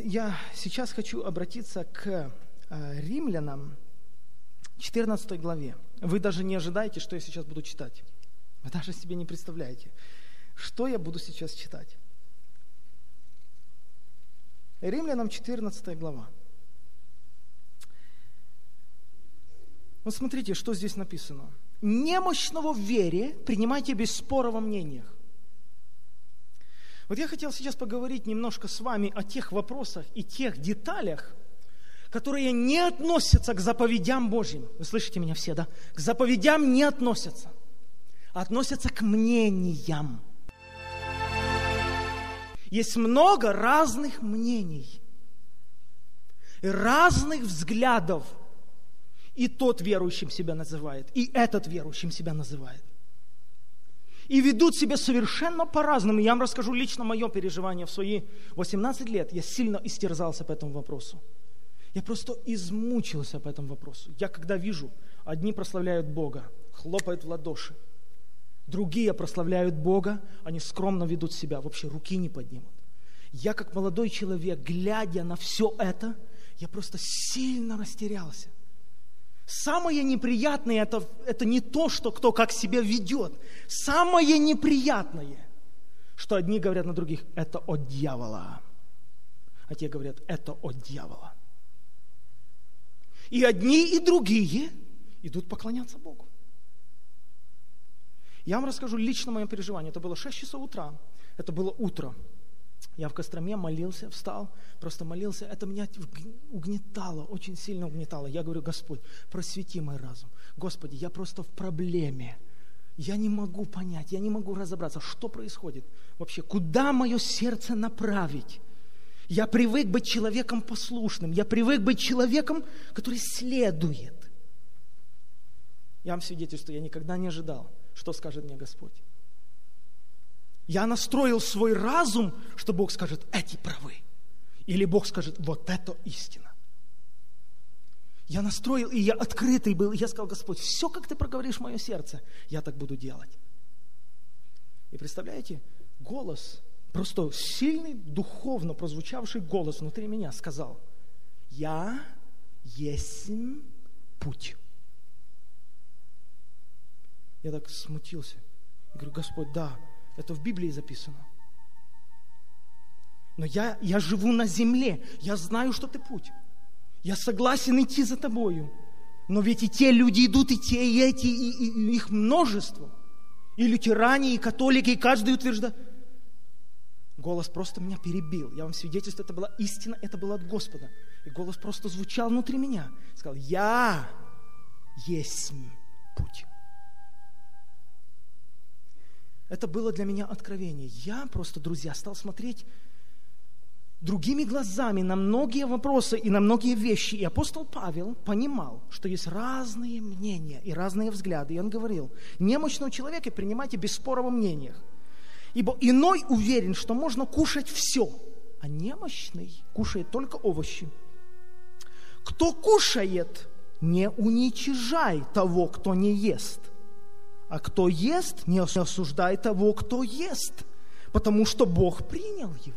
я сейчас хочу обратиться к Римлянам, 14 главе. Вы даже не ожидаете, что я сейчас буду читать. Вы даже себе не представляете, что я буду сейчас читать. Римлянам 14 глава. Вот смотрите, что здесь написано. «Немощного в вере принимайте без спора во мнениях». Вот я хотел сейчас поговорить немножко с вами о тех вопросах и тех деталях, которые не относятся к заповедям Божьим. Вы слышите меня все, да? К заповедям не относятся, а относятся к мнениям. Есть много разных мнений, разных взглядов. И тот верующим себя называет, и этот верующим себя называет. И ведут себя совершенно по-разному. Я вам расскажу лично мое переживание. В свои 18 лет я сильно истерзался по этому вопросу. Я просто измучился по этому вопросу. Я когда вижу, одни прославляют Бога, хлопают в ладоши. Другие прославляют Бога, они скромно ведут себя, вообще руки не поднимут. Я как молодой человек, глядя на все это, я просто сильно растерялся. Самое неприятное это не то, что кто как себя ведет. Самое неприятное, что одни говорят на других, это от дьявола. А те говорят, это от дьявола. И одни, и другие идут поклоняться Богу. Я вам расскажу лично мое переживание. Это было 6 часов утра. Это было утро. Я в Костроме молился, встал, просто молился. Это меня угнетало, очень сильно угнетало. Я говорю, Господь, просвети мой разум. Господи, я просто в проблеме. Я не могу понять, я не могу разобраться, что происходит. Вообще, куда мое сердце направить? Я привык быть человеком послушным. Я привык быть человеком, который следует. Я вам свидетельствую, я никогда не ожидал, что скажет мне Господь. Я настроил свой разум, что Бог скажет, эти правы. Или Бог скажет, вот это истина. Я настроил, и я открытый был. И я сказал, Господь, все, как ты проговоришь в мое сердце, я так буду делать. И представляете, голос, просто сильный, духовно прозвучавший голос внутри меня сказал, я есть путь. Я так смутился. Я говорю, Господь, да, это в Библии записано. Но я живу на земле. Я знаю, что ты путь. Я согласен идти за тобою. Но ведь и те люди идут, и те, и эти, и их множество. И лютеране, и католики, и каждый утверждает. Голос просто меня перебил. Я вам свидетельствую, это была истина, это было от Господа. И голос просто звучал внутри меня. Сказал, я есть путь. Это было для меня откровение. Я просто, друзья, стал смотреть другими глазами на многие вопросы и на многие вещи. И апостол Павел понимал, что есть разные мнения и разные взгляды. И он говорил, немощного человека принимайте без спора во мнениях. Ибо иной уверен, что можно кушать все, а немощный кушает только овощи. Кто кушает, не уничижай того, кто не ест. А кто ест, не осуждай того, кто ест, потому что Бог принял его.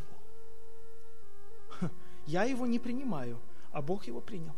Я его не принимаю, а Бог его принял.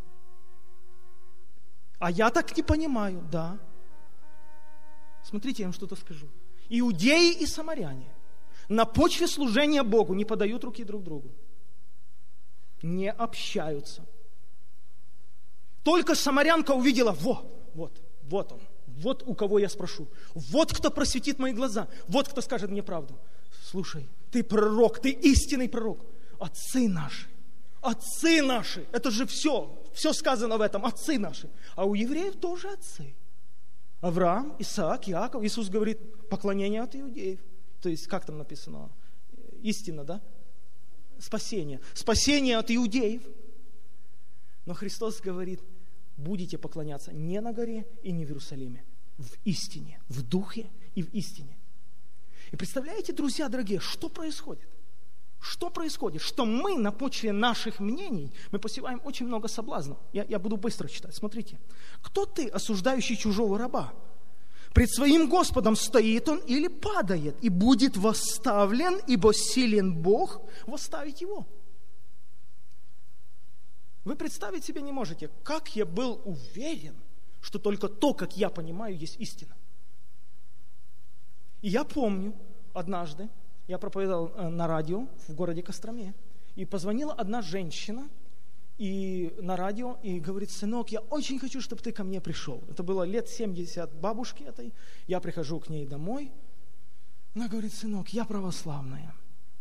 А я так не понимаю, да. Смотрите, я вам что-то скажу. Иудеи и самаряне на почве служения Богу не подают руки друг другу. Не общаются. Только самарянка увидела, вот он. Вот у кого я спрошу. Вот кто просветит мои глаза. Вот кто скажет мне правду. Слушай, ты пророк, ты истинный пророк. Отцы наши. Это же все сказано в этом. Отцы наши. А у евреев тоже отцы. Авраам, Исаак, Иаков. Иисус говорит, поклонение от иудеев. То есть, как там написано? Истина, да? Спасение. Спасение от иудеев. Но Христос говорит, будете поклоняться не на горе и не в Иерусалиме, в истине, в духе и в истине. И представляете, друзья дорогие, что происходит? Что происходит? Что мы на почве наших мнений, мы посеваем очень много соблазнов. Я буду быстро читать. Смотрите. Кто ты, осуждающий чужого раба? Пред своим Господом стоит он или падает, и будет восставлен, ибо силен Бог восставить его. Вы представить себе не можете, как я был уверен, что только то, как я понимаю, есть истина. И я помню, однажды я проповедовал на радио в городе Костроме, и позвонила одна женщина и на радио и говорит: сынок, я очень хочу, чтобы ты ко мне пришел. Это было лет 70 бабушки этой. Я прихожу к ней домой. Она говорит: сынок, я православная.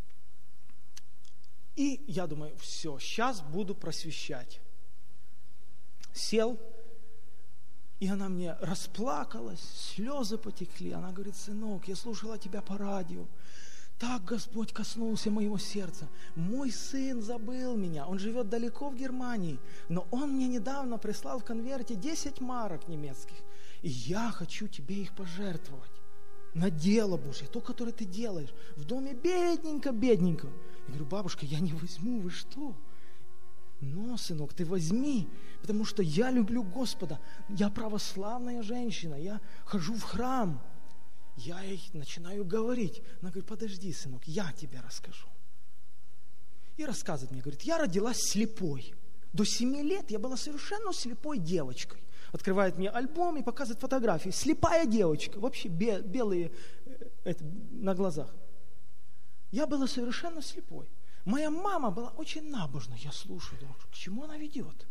И я думаю, все, сейчас буду просвещать. Сел, и она мне расплакалась, слезы потекли. Она говорит: сынок, я слушала тебя по радио. Так Господь коснулся моего сердца. Мой сын забыл меня. Он живет далеко в Германии. Но он мне недавно прислал в конверте 10 марок немецких. И я хочу тебе их пожертвовать на дело Божье, то, которое ты делаешь. В доме бедненько. Я говорю: бабушка, я не возьму, вы что? Но, сынок, ты возьми, потому что я люблю Господа. Я православная женщина, я хожу в храм. Я ей начинаю говорить. Она говорит: подожди, сынок, я тебе расскажу. И рассказывает мне, говорит: я родилась слепой. До 7 лет я была совершенно слепой девочкой. Открывает мне альбом и показывает фотографии. Слепая девочка, вообще белые на глазах. Я была совершенно слепой. Моя мама была очень набожна. Я слушаю, думаю, к чему она ведет?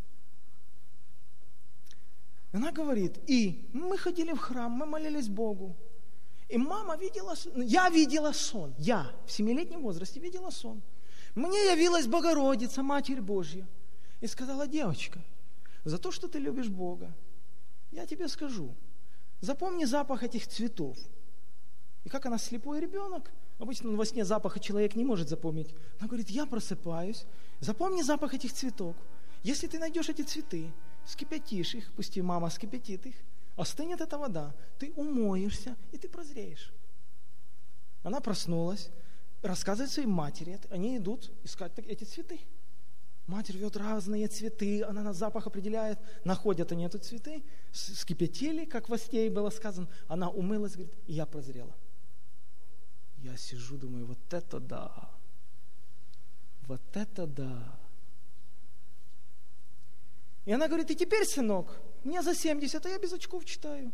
Она говорит: и мы ходили в храм, мы молились Богу. И мама видела сон. Я видела сон. Я в 7-летнем возрасте видела сон. Мне явилась Богородица, Матерь Божья, и сказала: девочка, за то, что ты любишь Бога, я тебе скажу, запомни запах этих цветов. И как она слепой ребенок, обычно во сне запаха человек не может запомнить. Она говорит: я просыпаюсь, запомни запах этих цветов. Если ты найдешь эти цветы, вскипятишь их, пусть и мама вскипятит их, остынет эта вода, ты умоешься, и ты прозреешь. Она проснулась, рассказывает своей матери, они идут искать эти цветы. Мать рвет разные цветы, она на запах определяет, находят они эти цветы, вскипятили, как во сне было сказано, она умылась, говорит: и я прозрела. Я сижу, думаю, вот это да, вот это да. И она говорит: и теперь, сынок, мне за 70, а я без очков читаю.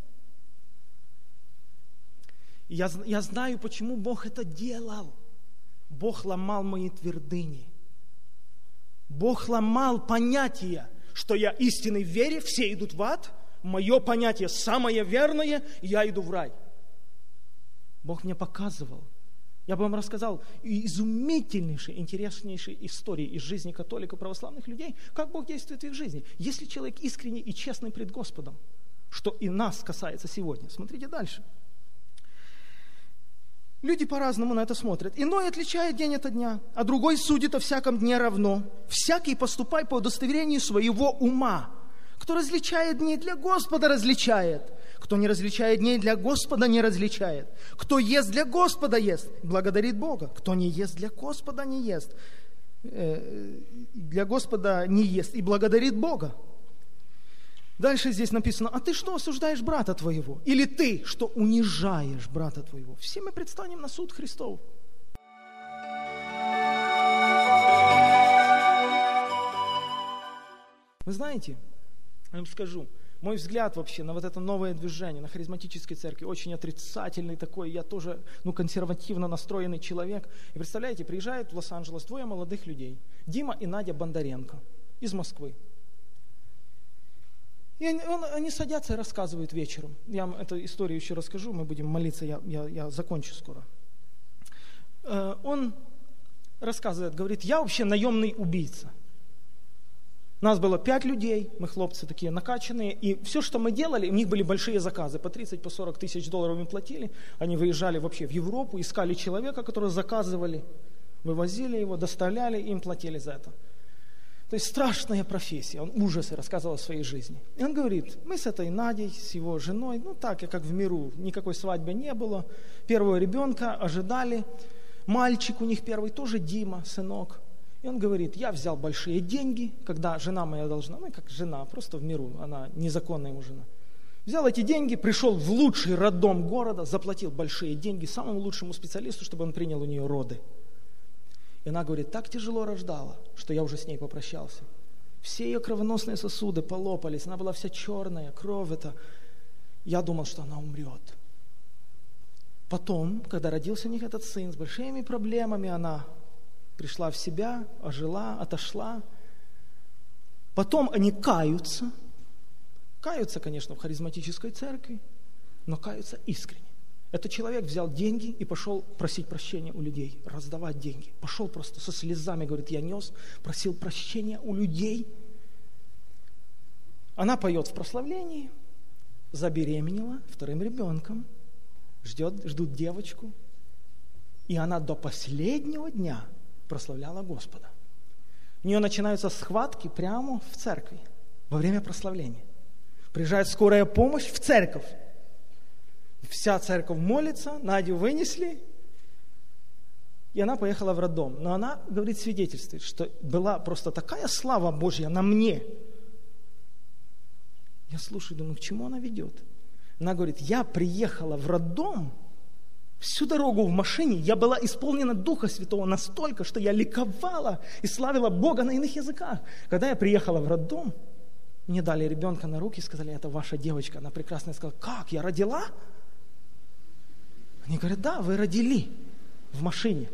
И я знаю, почему Бог это делал. Бог ломал мои твердыни. Бог ломал понятие, что я истинный в вере, все идут в ад. Мое понятие самое верное, я иду в рай. Бог мне показывал. Я бы вам рассказал изумительнейшие, интереснейшие истории из жизни католиков, православных людей, как Бог действует в их жизни. Если человек искренний и честный пред Господом, что и нас касается сегодня. Смотрите дальше. Люди по-разному на это смотрят. Иной отличает день от дня, а другой судит о всяком дне равно. Всякий поступай по удостоверению своего ума. Кто различает дни для Господа, различает. Кто не различает дней для Господа, не различает. Кто ест для Господа, ест, благодарит Бога. Кто не ест для Господа, не ест. Для Господа не ест и благодарит Бога. Дальше здесь написано: а ты что осуждаешь брата твоего? Или ты что унижаешь брата твоего? Все мы предстанем на суд Христов. Вы знаете, я вам скажу, мой взгляд вообще на вот это новое движение, на харизматической церкви, очень отрицательный такой. Я тоже консервативно настроенный человек. И представляете, приезжают в Лос-Анджелес 2 молодых людей. Дима и Надя Бондаренко из Москвы. И они садятся и рассказывают вечером. Я вам эту историю еще расскажу, мы будем молиться, я закончу скоро. Он рассказывает, говорит: я вообще наемный убийца. Нас было 5 людей, мы хлопцы такие накачанные, и все, что мы делали, у них были большие заказы, по 30, по 40 тысяч долларов им платили, они выезжали вообще в Европу, искали человека, которого заказывали, вывозили его, доставляли, им платили за это. То есть страшная профессия, он ужасы рассказывал о своей жизни. И он говорит: мы с этой Надей, с его женой, так, как в миру, никакой свадьбы не было, первого ребенка ожидали, мальчик у них первый, тоже Дима, сынок. И он говорит: я взял большие деньги, когда жена моя должна, как жена, просто в миру, она незаконная ему жена. Взял эти деньги, пришел в лучший роддом города, заплатил большие деньги самому лучшему специалисту, чтобы он принял у нее роды. И она говорит: так тяжело рождала, что я уже с ней попрощался. Все ее кровоносные сосуды полопались, она была вся черная, кровь это. Я думал, что она умрет. Потом, когда родился у них этот сын, с большими проблемами она пришла в себя, ожила, отошла. Потом они каются. Каются, конечно, в харизматической церкви, но каются искренне. Этот человек взял деньги и пошел просить прощения у людей, раздавать деньги. Пошел просто со слезами, говорит, я нес, просил прощения у людей. Она поет в прославлении, забеременела вторым ребенком, ждут девочку. И она до последнего дня прославляла Господа. У нее начинаются схватки прямо в церкви во время прославления. Приезжает скорая помощь в церковь. Вся церковь молится, Надю вынесли, и она поехала в роддом. Но она, говорит, свидетельствует, что была просто такая слава Божья на мне. Я слушаю, думаю, к чему она ведет? Она говорит, я приехала в роддом, всю дорогу в машине, я была исполнена Духа Святого настолько, что я ликовала и славила Бога на иных языках. Когда я приехала в роддом, мне дали ребенка на руки и сказали, это ваша девочка. Она прекрасно сказала, как, я родила? Они говорят, да, вы родили в машине.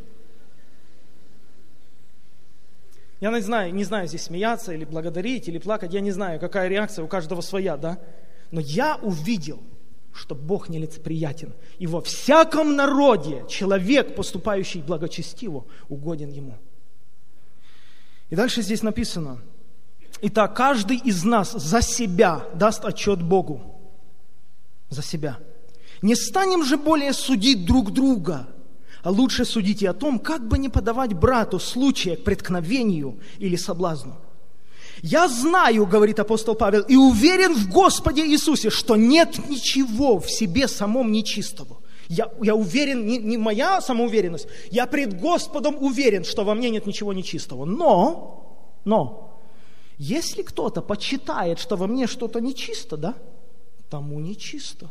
Я не знаю, здесь смеяться или благодарить, или плакать, я не знаю, какая реакция, у каждого своя, да? Но я увидел, что Бог нелицеприятен, и во всяком народе человек, поступающий благочестиво, угоден Ему. И дальше здесь написано, итак, каждый из нас за себя даст отчет Богу. За себя. Не станем же более судить друг друга, а лучше судите о том, как бы не подавать брату случая к преткновению или соблазну. Я знаю, говорит апостол Павел, и уверен в Господе Иисусе, что нет ничего в себе самом нечистого. Я уверен, не моя самоуверенность, я пред Господом уверен, что во мне нет ничего нечистого. Но, если кто-то почитает, что во мне что-то нечисто, да, тому нечисто.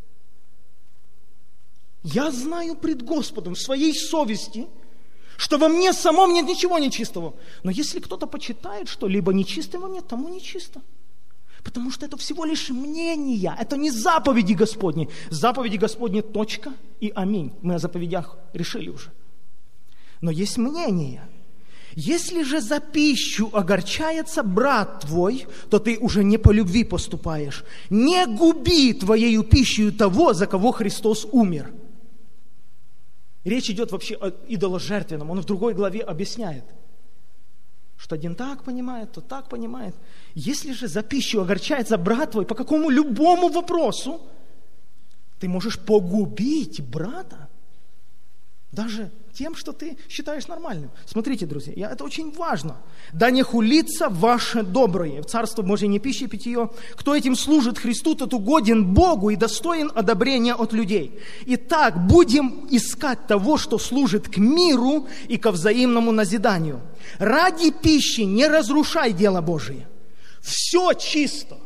Я знаю пред Господом в своей совести, что во мне самом нет ничего нечистого. Но если кто-то почитает что-либо нечистое во мне, тому нечисто. Потому что это всего лишь мнение, это не заповеди Господни. Заповеди Господни точка и аминь. Мы о заповедях решили уже. Но есть мнение. Если же за пищу огорчается брат твой, то ты уже не по любви поступаешь. Не губи твоею пищей того, за кого Христос умер. Речь идет вообще о идоложертвенном. Он в другой главе объясняет, что один так понимает, тот так понимает. Если же за пищу огорчается брат твой по какому любому вопросу, ты можешь погубить брата даже тем, что ты считаешь нормальным. Смотрите, друзья, это очень важно. Да не хулится ваше доброе. В Царство Божие не пища и питье. Кто этим служит Христу, тот угоден Богу и достоин одобрения от людей. Итак, будем искать того, что служит к миру и ко взаимному назиданию. Ради пищи не разрушай дело Божие. Все чисто,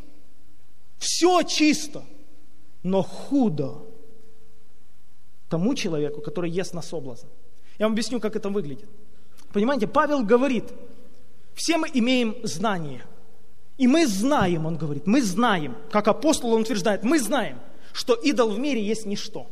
но худо тому человеку, который ест на соблазн. Я вам объясню, как это выглядит. Понимаете, Павел говорит, все мы имеем знание. И мы знаем, он говорит, мы знаем, как апостол он утверждает, мы знаем, что идол в мире есть ничто.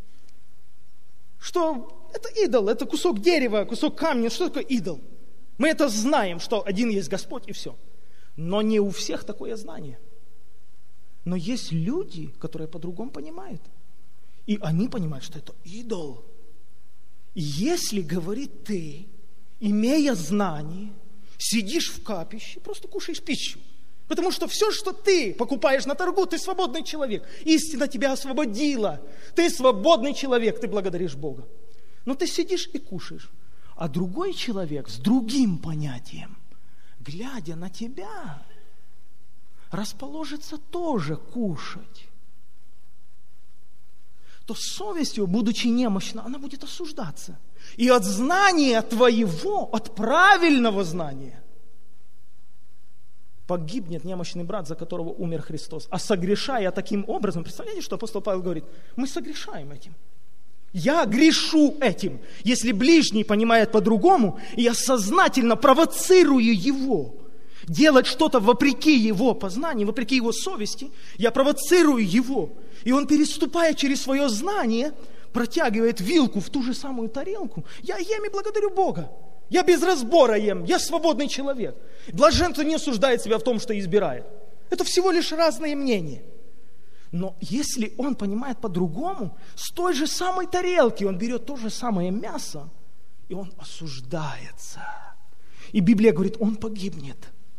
Что это идол, это кусок дерева, кусок камня, что такое идол? Мы это знаем, что один есть Господь и все. Но не у всех такое знание. Но есть люди, которые по-другому понимают. И они понимают, что это идол. И если, говорит, ты, имея знание, сидишь в капище, просто кушаешь пищу. Потому что все, что ты покупаешь на торгу, ты свободный человек. Истина тебя освободила. Ты свободный человек, ты благодаришь Бога. Но ты сидишь и кушаешь. А другой человек с другим понятием, глядя на тебя, расположится тоже кушать. То совестью, будучи немощна, она будет осуждаться. И от знания твоего, от правильного знания, погибнет немощный брат, за которого умер Христос. А согрешая таким образом, представляете, что апостол Павел говорит? Мы согрешаем этим. Я грешу этим. Если ближний понимает по-другому, и я сознательно провоцирую его. делать что-то вопреки его познанию, вопреки его совести, я провоцирую его, и он, переступая через свое знание, протягивает вилку в ту же самую тарелку. Я ем и благодарю Бога. Я без разбора ем, я свободный человек. Блажен, кто не осуждает себя в том, что избирает. Это всего лишь разные мнения. Но если он понимает по-другому, с той же самой тарелки он берет то же самое мясо, и он осуждается. И Библия говорит, он погибнет.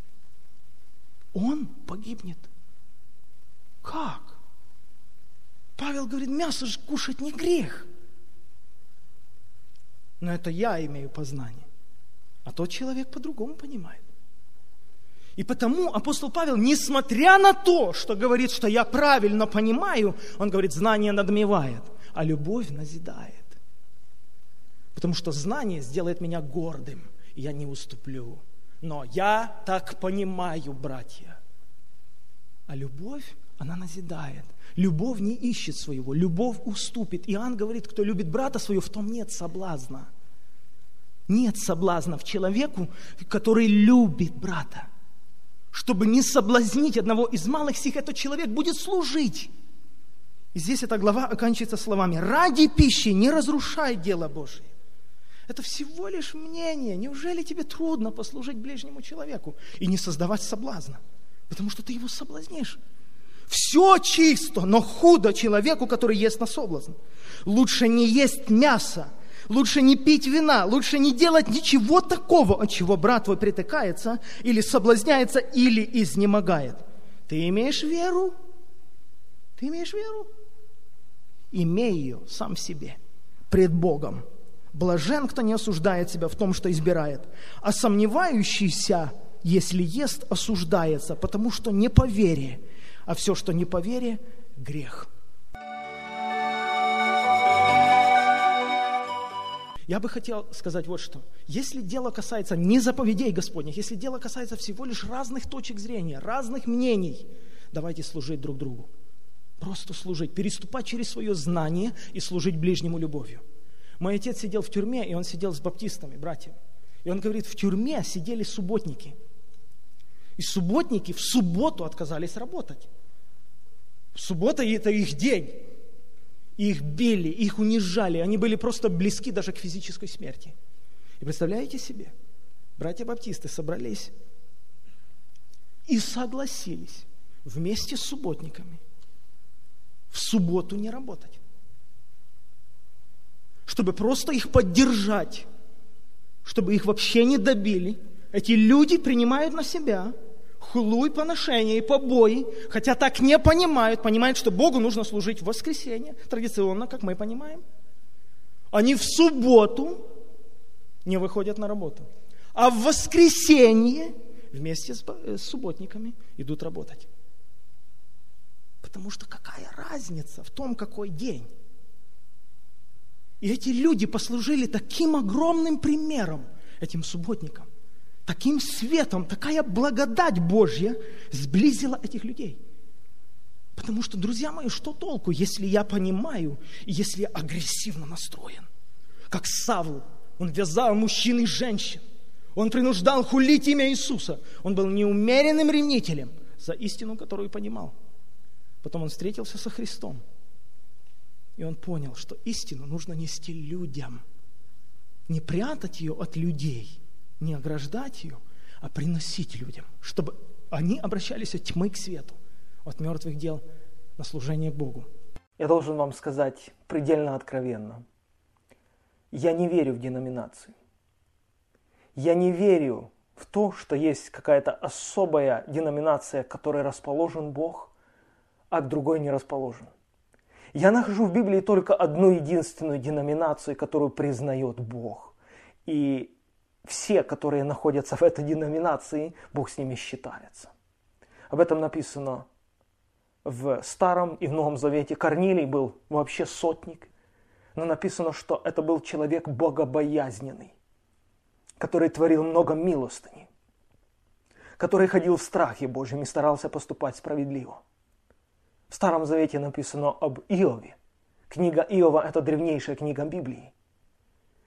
Он погибнет. Как? Павел говорит, мясо же кушать не грех. Но это я имею познание. А тот человек по-другому понимает. И потому апостол Павел, несмотря на то, что говорит, что я правильно понимаю, он говорит, знание надмевает, а любовь назидает. Потому что знание сделает меня гордым, и я не уступлю. Но я так понимаю, братья. А любовь, она назидает. Любовь не ищет своего, любовь уступит. Иоанн говорит, кто любит брата своего, в том нет соблазна. Нет соблазна в человеку, который любит брата. Чтобы не соблазнить одного из малых сих, этот человек будет служить. И здесь эта глава оканчивается словами: ради пищи не разрушай дело Божие. Это всего лишь мнение. Неужели тебе трудно послужить ближнему человеку и не создавать соблазна? Потому что ты его соблазнишь. Все чисто, но худо человеку, который ест на соблазн. Лучше не есть мясо, лучше не пить вина, лучше не делать ничего такого, от чего брат твой притыкается, или соблазняется, или изнемогает. Ты имеешь веру? Ты имеешь веру? Имей ее сам в себе, пред Богом. Блажен, кто не осуждает себя в том, что избирает, а сомневающийся, если ест, осуждается, потому что не по вере, а все, что не по вере, грех. Я бы хотел сказать вот что. Если дело касается не заповедей Господних, если дело касается всего лишь разных точек зрения, разных мнений, давайте служить друг другу. Просто служить, переступать через свое знание и служить ближнему любовью. Мой отец сидел в тюрьме, и он сидел с баптистами, братьями. И он говорит, в тюрьме сидели субботники. И субботники в субботу отказались работать. Суббота – это их день. Их били, их унижали. Они были просто близки даже к физической смерти. И представляете себе, братья-баптисты собрались и согласились вместе с субботниками в субботу не работать. Чтобы просто их поддержать, чтобы их вообще не добили. Эти люди принимают на себя хулу и поношение, и побои, хотя так не понимают, что Богу нужно служить в воскресенье, традиционно, как мы понимаем. Они в субботу не выходят на работу, а в воскресенье вместе с субботниками идут работать. Потому что какая разница в том, какой день? И эти люди послужили таким огромным примером этим субботникам. Таким светом, такая благодать Божья сблизила этих людей. Потому что, друзья мои, что толку, если я понимаю, и если я агрессивно настроен? Как Савл, он вязал мужчин и женщин. Он принуждал хулить имя Иисуса. Он был неумеренным ревнителем за истину, которую понимал. Потом он встретился со Христом. И он понял, что истину нужно нести людям. Не прятать ее от людей, не ограждать ее, а приносить людям, чтобы они обращались от тьмы к свету, от мертвых дел на служение Богу. Я должен вам сказать предельно откровенно. Я не верю в деноминации. Я не верю в то, что есть какая-то особая деноминация, к которой расположен Бог, а к другой не расположен. Я нахожу в Библии только одну единственную деноминацию, которую признает Бог. И все, которые находятся в этой деноминации, Бог с ними считается. Об этом написано в Старом и в Новом Завете. Корнилий был вообще сотник, но написано, что это был человек богобоязненный, который творил много милостыни, который ходил в страхе Божьем и старался поступать справедливо. В Старом Завете написано об Иове. Книга Иова – это древнейшая книга Библии.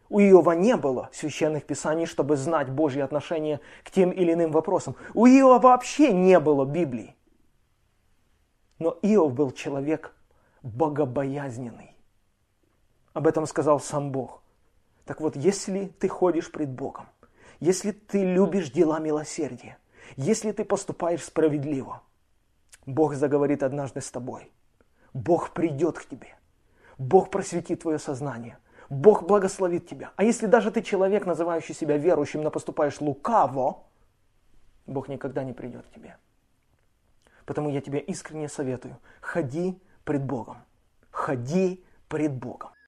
У Иова не было священных писаний, чтобы знать Божье отношение к тем или иным вопросам. У Иова вообще не было Библии. Но Иов был человек богобоязненный. Об этом сказал сам Бог. Так вот, если ты ходишь пред Богом, если ты любишь дела милосердия, если ты поступаешь справедливо, Бог заговорит однажды с тобой. Бог придет к тебе. Бог просветит твое сознание. Бог благословит тебя. А если даже ты человек, называющий себя верующим, но поступаешь лукаво, Бог никогда не придет к тебе. Потому я тебе искренне советую, ходи пред Богом. Ходи пред Богом.